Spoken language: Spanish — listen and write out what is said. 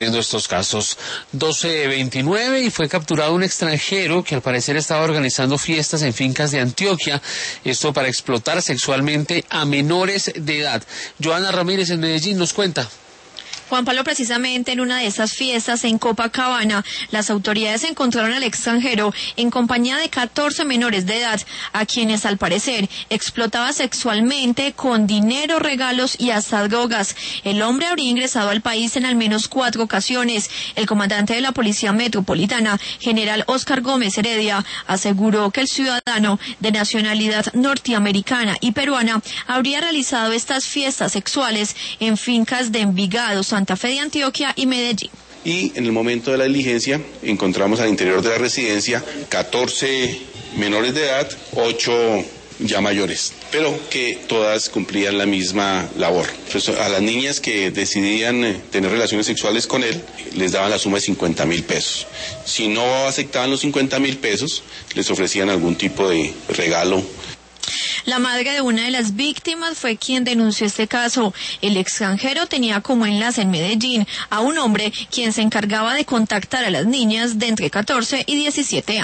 estos casos. 12:29 y fue capturado un extranjero que al parecer estaba organizando fiestas en fincas de Antioquia, esto para explotar sexualmente a menores de edad. Joana Ramírez en Medellín nos cuenta. Juan Pablo, precisamente en una de estas fiestas en Copacabana, las autoridades encontraron al extranjero en compañía de 14 menores de edad, a quienes al parecer explotaba sexualmente con dinero, regalos y hasta drogas. El hombre habría ingresado al país en al menos 4 ocasiones. El comandante de la Policía Metropolitana, general Oscar Gómez Heredia, aseguró que el ciudadano de nacionalidad norteamericana y peruana habría realizado estas fiestas sexuales en fincas de Envigado, Santa Fe de Antioquia y Medellín. Y en el momento de la diligencia encontramos al interior de la residencia 14 menores de edad, 8 ya mayores, pero que todas cumplían la misma labor. Entonces, a las niñas que decidían tener relaciones sexuales con él, les daban la suma de 50.000 pesos. Si no aceptaban los 50.000 pesos, les ofrecían algún tipo de regalo. La madre de una de las víctimas fue quien denunció este caso. El extranjero tenía como enlace en Medellín a un hombre quien se encargaba de contactar a las niñas de entre 14 y 17 años.